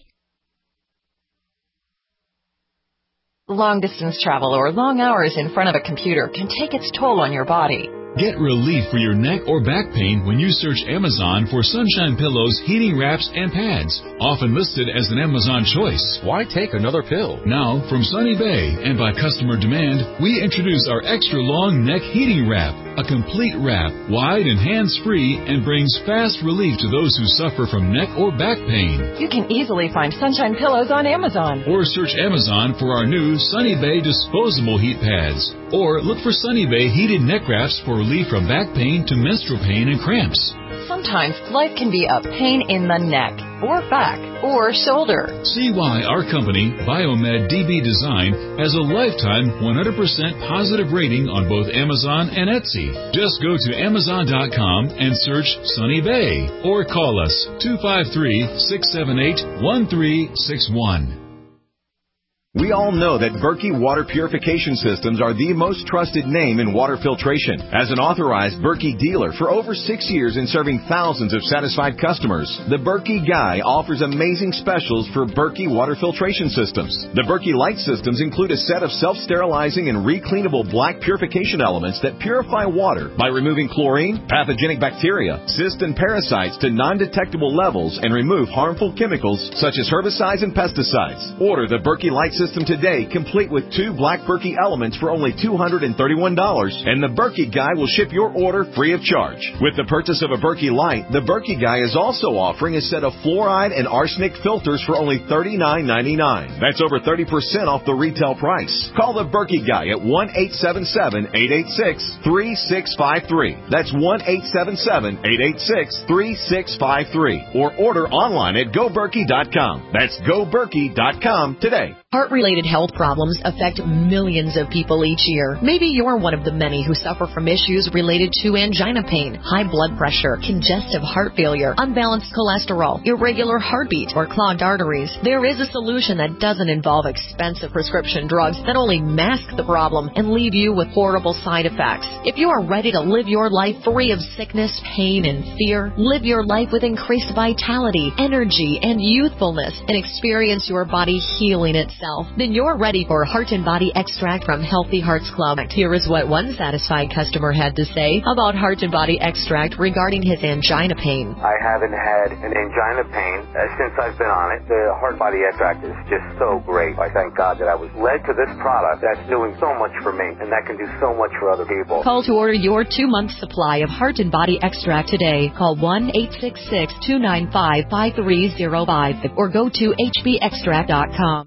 Speaker 5: Long-distance travel or long hours in front of a computer can take its toll on your body.
Speaker 6: Get relief for your neck or back pain when you search Amazon for Sunshine Pillows, heating wraps, and pads, often listed as an Amazon choice. Why take another pill? Now, from Sunny Bay and by customer demand, we introduce our extra long neck heating wrap, a complete wrap, wide and hands-free, and brings fast relief to those who suffer from neck or back pain.
Speaker 5: You can easily find Sunshine Pillows on Amazon.
Speaker 6: Or search Amazon for our new Sunny Bay disposable heat pads. Or look for Sunny Bay heated neck wraps for relief from back pain to menstrual pain and cramps.
Speaker 5: Sometimes life can be a pain in the neck, or back, or shoulder.
Speaker 6: See why our company, Biomed D B Design, has a lifetime one hundred percent positive rating on both Amazon and Etsy. Just go to amazon dot com and search Sunny Bay, or call us two five three, six seven eight, one three six one.
Speaker 23: We all know that Berkey Water Purification Systems are the most trusted name in water filtration. As an authorized Berkey dealer for over six years and serving thousands of satisfied customers, the Berkey Guy offers amazing specials for Berkey Water Filtration Systems. The Berkey Light Systems include a set of self-sterilizing and recleanable black purification elements that purify water by removing chlorine, pathogenic bacteria, cysts, and parasites to non-detectable levels and remove harmful chemicals such as herbicides and pesticides. Order the Berkey Light Systems System today, complete with two black Berkey elements for only two hundred thirty-one dollars, and the Berkey Guy will ship your order free of charge. With the purchase of a Berkey Light, the Berkey Guy is also offering a set of fluoride and arsenic filters for only thirty-nine ninety-nine. That's over thirty percent off the retail price. Call the Berkey Guy at one eight seven seven, eight eight six, three six five three. That's one eight seven seven, eight eight six, three six five three. Or order online at go berkey dot com. That's go berkey dot com today.
Speaker 14: Heart-related health problems affect millions of people each year. Maybe you're one of the many who suffer from issues related to angina pain, high blood pressure, congestive heart failure, unbalanced cholesterol, irregular heartbeat, or clogged arteries. There is a solution that doesn't involve expensive prescription drugs that only mask the problem and leave you with horrible side effects. If you are ready to live your life free of sickness, pain, and fear, live your life with increased vitality, energy, and youthfulness, and experience your body healing itself, then you're ready for Heart and Body Extract from Healthy Hearts Club. Here is what one satisfied customer had to say about Heart and Body Extract regarding his angina pain.
Speaker 24: I haven't had an angina pain uh, since I've been on it. The Heart Body Extract is just so great. I thank God that I was led to this product that's doing so much for me, and that can do so much for other people.
Speaker 14: Call to order your two-month supply of Heart and Body Extract today. Call one eight six six, two nine five, five three zero five or go to h b extract dot com.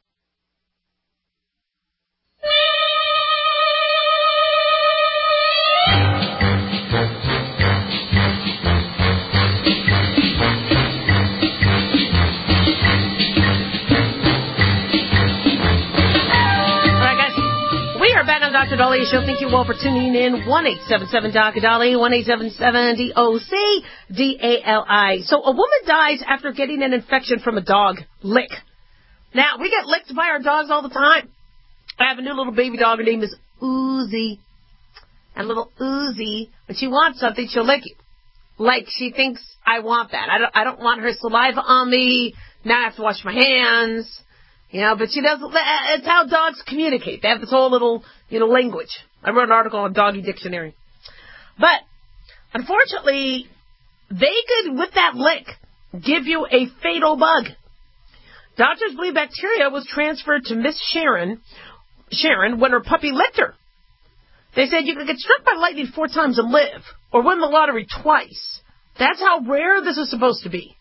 Speaker 4: Doctor Dolly Show. Thank you all for tuning in. one eight seven seven Doctor Dolly, one eight seven seven D O C D A L I. So a woman dies after getting an infection from a dog lick. Now, we get licked by our dogs all the time. I have a new little baby dog. Her name is Uzi. And little Uzi, when she wants something, she'll lick you. Like she thinks I want that. I don't, I don't want her saliva on me. Now I have to wash my hands. You know, but she doesn't, it's how dogs communicate. They have this whole little, you know, language. I wrote an article on Doggy Dictionary. But, unfortunately, they could, with that lick, give you a fatal bug. Doctors believe bacteria was transferred to Miss Sharon Sharon when her puppy licked her. They said you could get struck by lightning four times and live, or win the lottery twice. That's how rare this is supposed to be.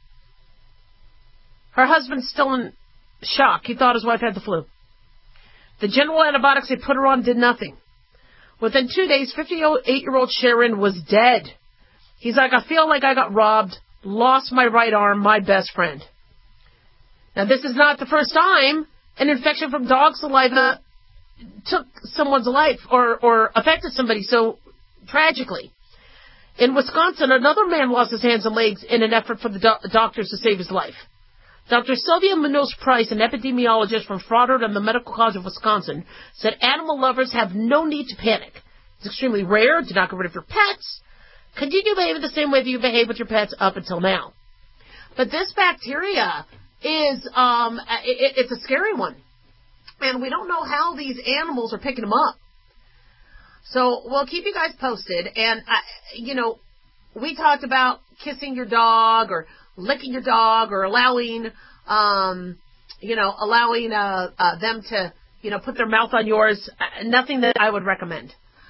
Speaker 4: Her husband's still in shock. He thought his wife had the flu. The general antibiotics they put her on did nothing. Within two days, fifty-eight-year-old Sharon was dead. He's like, I feel like I got robbed, lost my right arm, my best friend. Now, this is not the first time an infection from dog saliva took someone's life or, or affected somebody so tragically. In Wisconsin, another man lost his hands and legs in an effort for the do- doctors to save his life. Doctor Sylvia Munoz-Price, an epidemiologist from Froddard and the Medical College of Wisconsin, said animal lovers have no need to panic. It's extremely rare. Do not get rid of your pets. Continue behaving the same way that you behave with your pets up until now. But this bacteria is, um, it, it's a scary one. And we don't know how these animals are picking them up. So we'll keep you guys posted. And, uh, you know, we talked about kissing your dog or licking your dog or allowing, um, you know, allowing uh, uh, them to, you know, put their mouth on yours. Uh, nothing that I would recommend.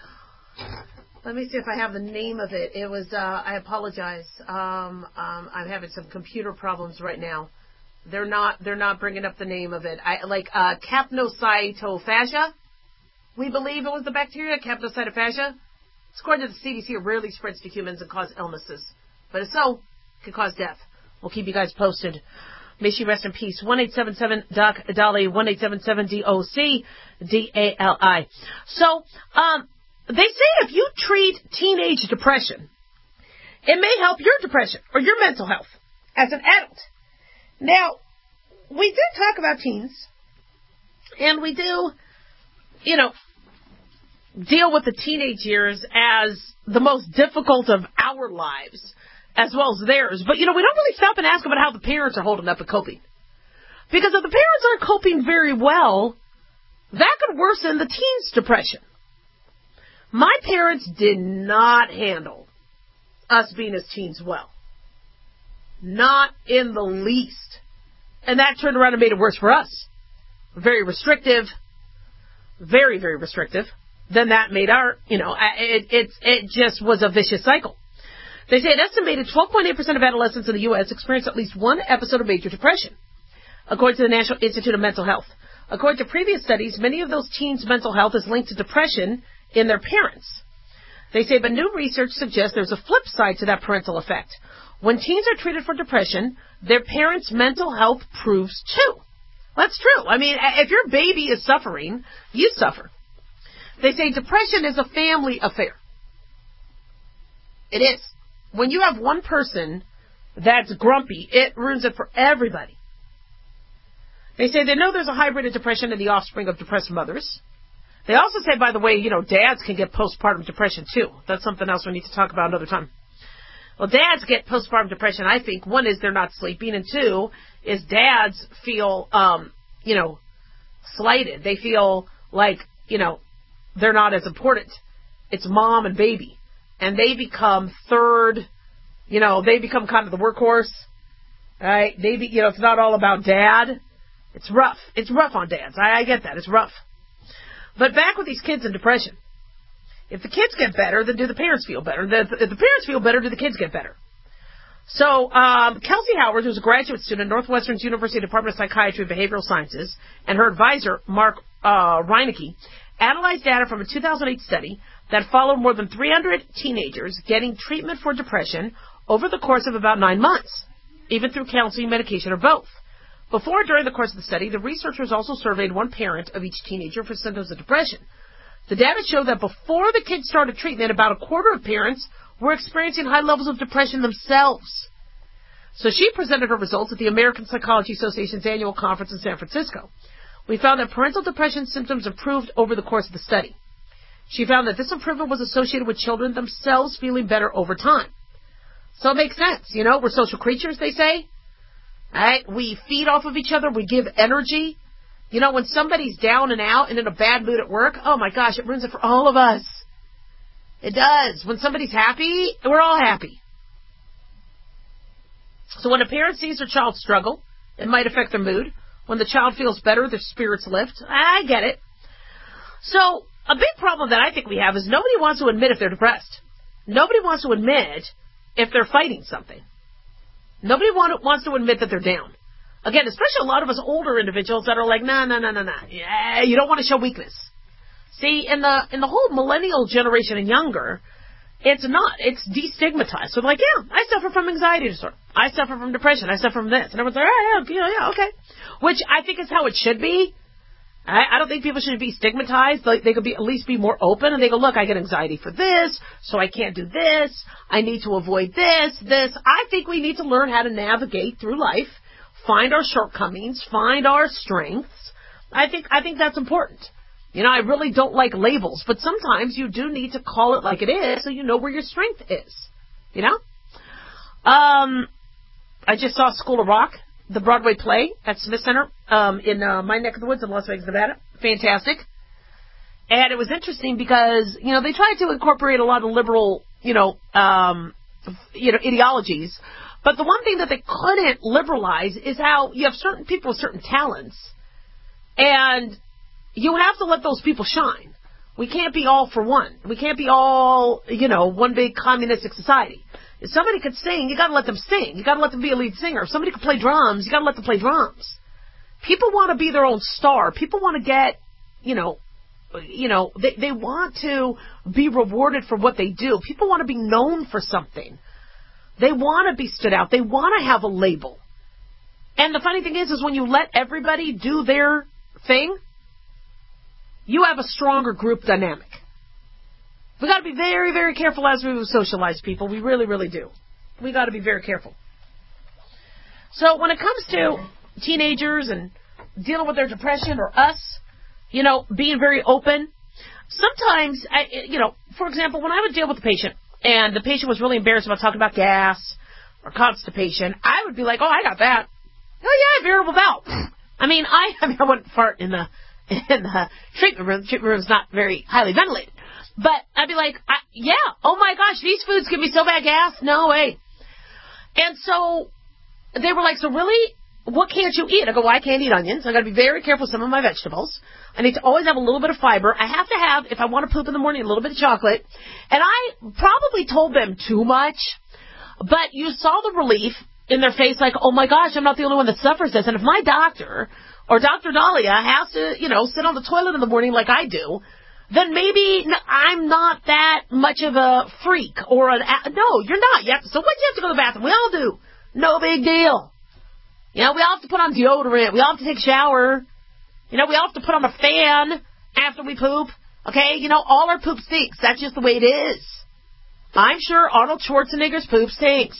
Speaker 4: Let me see if I have the name of it. It was, uh, I apologize. Um, um, I'm having some computer problems right now. They're not, they're not bringing up the name of it. I, like, uh, capnocytophagia. We believe it was the bacteria, capnocytophagia. It's according to the C D C, it rarely spreads to humans and causes illnesses. But if so, it can cause death. We'll keep you guys posted. May she rest in peace. one eight seven seven D O C Dolly, one eight seven seven D O C D A L I. So, um, they say if you treat teenage depression, it may help your depression or your mental health as an adult. Now, we do talk about teens, and we do, you know, deal with the teenage years as the most difficult of our lives, as well as theirs. But, you know, we don't really stop and ask about how the parents are holding up and coping. Because if the parents aren't coping very well, that could worsen the teen's depression. My parents did not handle us being as teens well. Not in the least. And that turned around and made it worse for us. Very restrictive. Very, very restrictive. Then that made our, you know, it, it, it just was a vicious cycle. They say an estimated twelve point eight percent of adolescents in the U S experience at least one episode of major depression, according to the National Institute of Mental Health. According to previous studies, many of those teens' mental health is linked to depression in their parents. They say, but new research suggests there's a flip side to that parental effect. When teens are treated for depression, their parents' mental health proves too. That's true. I mean, if your baby is suffering, you suffer. They say depression is a family affair. It is. When you have one person that's grumpy, it ruins it for everybody. They say they know there's a hybrid of depression in the offspring of depressed mothers. They also say, by the way, you know, dads can get postpartum depression too. That's something else we need to talk about another time. Well, dads get postpartum depression, I think. One is they're not sleeping, and two is dads feel, um, you know, slighted. They feel like, you know, they're not as important. It's mom and baby. And they become third, you know, they become kind of the workhorse, right? They be, you know, it's not all about dad. It's rough. It's rough on dads. I, I get that. It's rough. But back with these kids in depression. If the kids get better, then do the parents feel better? If the parents feel better, do the kids get better? So, um, Kelsey Howard, who's a graduate student at Northwestern's University Department of Psychiatry and Behavioral Sciences, and her advisor, Mark uh, Reinecke, analyzed data from a two thousand eight study that followed more than three hundred teenagers getting treatment for depression over the course of about nine months, even through counseling, medication, or both. Before and during the course of the study, the researchers also surveyed one parent of each teenager for symptoms of depression. The data showed that before the kids started treatment, about a quarter of parents were experiencing high levels of depression themselves. So she presented her results at the American Psychology Association's annual conference in San Francisco. We found that parental depression symptoms improved over the course of the study. She found that this improvement was associated with children themselves feeling better over time. So it makes sense. You know, we're social creatures, they say. Right? We feed off of each other. We give energy. You know, when somebody's down and out and in a bad mood at work, oh my gosh, it ruins it for all of us. It does. When somebody's happy, we're all happy. So when a parent sees their child struggle, it might affect their mood. When the child feels better, their spirits lift. I get it. So a big problem that I think we have is nobody wants to admit if they're depressed. Nobody wants to admit if they're fighting something. Nobody want, wants to admit that they're down. Again, especially a lot of us older individuals that are like, nah, nah, nah, nah, nah. Yeah, you don't want to show weakness. See, in the in the whole millennial generation and younger, it's not. It's destigmatized. So they're like, yeah, I suffer from anxiety disorder. I suffer from depression. I suffer from this. And everyone's like, oh, yeah, yeah, yeah, okay. Which I think is how it should be. I, I don't think people should be stigmatized. Like, they could be at least be more open, and they go, look, I get anxiety for this, so I can't do this. I need to avoid this, this. I think we need to learn how to navigate through life, find our shortcomings, find our strengths. I think I think that's important. You know, I really don't like labels, but sometimes you do need to call it like it is so you know where your strength is. You know? Um, I just saw School of Rock, the Broadway play at Smith Center um, in uh, my neck of the woods in Las Vegas, Nevada. Fantastic. And it was interesting because, you know, they tried to incorporate a lot of liberal, you know, um, you know, ideologies. But the one thing that they couldn't liberalize is how you have certain people with certain talents. And you have to let those people shine. We can't be all for one. We can't be all, you know, one big communistic society. If somebody could sing, you got to let them sing. You got to let them be a lead singer. If somebody could play drums, you got to let them play drums. People want to be their own star. People want to get, you know, you know, they they want to be rewarded for what they do. People want to be known for something. They want to be stood out. They want to have a label. And the funny thing is, is when you let everybody do their thing, you have a stronger group dynamic. We got to be very, very careful as we socialize people. We really, really do. We got to be very careful. So when it comes to teenagers and dealing with their depression, or us, you know, being very open, sometimes, I, you know, for example, when I would deal with a patient and the patient was really embarrassed about talking about gas or constipation, I would be like, oh, I got that. Oh, yeah, variable bowel. I mean, I, I mean, I wouldn't fart in the in the treatment room. The treatment room is not very highly ventilated. But I'd be like, I, yeah, oh my gosh, these foods give me so bad gas. No way. And so they were like, so really, what can't you eat? I go, well, I can't eat onions. I got to be very careful with some of my vegetables. I need to always have a little bit of fiber. I have to have, if I want to poop in the morning, a little bit of chocolate. And I probably told them too much, but you saw the relief in their face, like, oh my gosh, I'm not the only one that suffers this. And if my doctor or Doctor Dahlia has to, you know, sit on the toilet in the morning like I do, then maybe I'm not that much of a freak or an, no, you're not. You have to, so what, you have to go to the bathroom? We all do. No big deal. You know, we all have to put on deodorant. We all have to take a shower. You know, we all have to put on a fan after we poop. Okay? You know, all our poop stinks. That's just the way it is. I'm sure Arnold Schwarzenegger's poop stinks.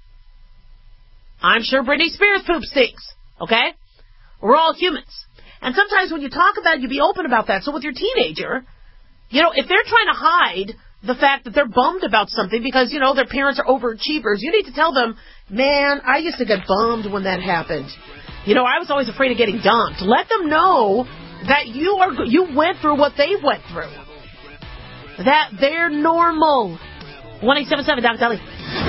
Speaker 4: I'm sure Britney Spears' poop stinks. Okay? We're all humans. And sometimes when you talk about it, you be open about that. So with your teenager, you know, if they're trying to hide the fact that they're bummed about something because, you know, their parents are overachievers, you need to tell them, man, I used to get bummed when that happened. You know, I was always afraid of getting dumped. Let them know that you are you went through what they went through. That they're normal. one eight seven seven Doc Deli.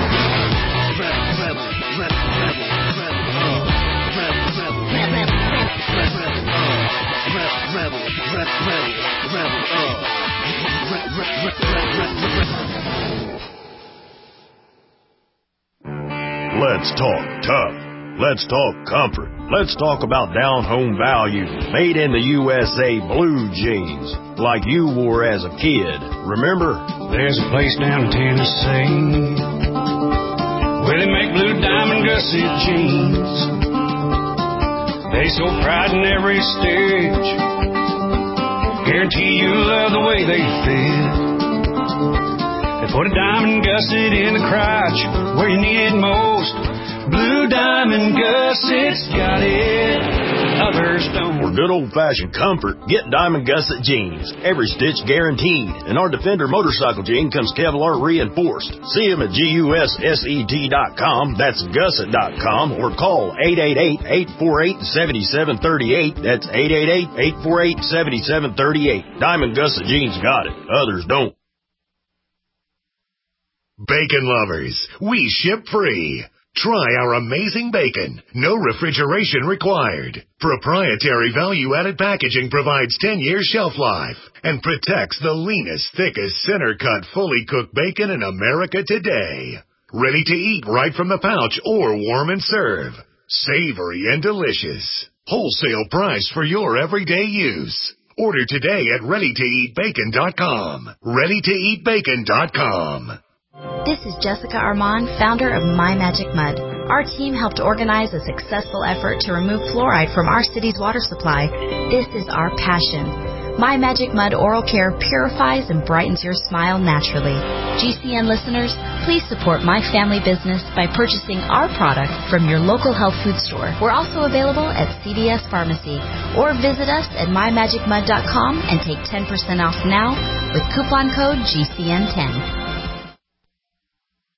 Speaker 7: Let's talk tough. Let's talk comfort. Let's talk about down-home value. Made in the U S A blue jeans, like you wore as a kid. Remember?
Speaker 8: There's a place down in Tennessee where they make blue diamond gusset jeans. They so pride in every stitch. Guarantee you love the way they fit. They put a diamond gusset in the crotch where you need it most. Blue Diamond Gussets got it, others don't.
Speaker 7: For good old-fashioned comfort, get Diamond Gusset jeans. Every stitch guaranteed. And our Defender motorcycle jean comes Kevlar reinforced. See them at gusset dot com. That's gusset dot com. Or call eight eight eight, eight four eight, seven seven three eight. That's eight eight eight, eight four eight, seven seven three eight. Diamond Gusset jeans got it. Others don't.
Speaker 1: Bacon lovers, we ship free. Try our amazing bacon. No refrigeration required. Proprietary value-added packaging provides ten years shelf life and protects the leanest, thickest, center-cut, fully cooked bacon in America today. Ready to eat right from the pouch or warm and serve. Savory and delicious. Wholesale price for your everyday use. Order today at ready to eat bacon dot com. ready to eat bacon dot com.
Speaker 2: This is Jessica Armand, founder of My Magic Mud. Our team helped organize a successful effort to remove fluoride from our city's water supply. This is our passion. My Magic Mud Oral Care purifies and brightens your smile naturally. G C N listeners, please support my family business by purchasing our product from your local health food store. We're also available at C V S Pharmacy, or visit us at my magic mud dot com and take ten percent off now with coupon code G C N ten.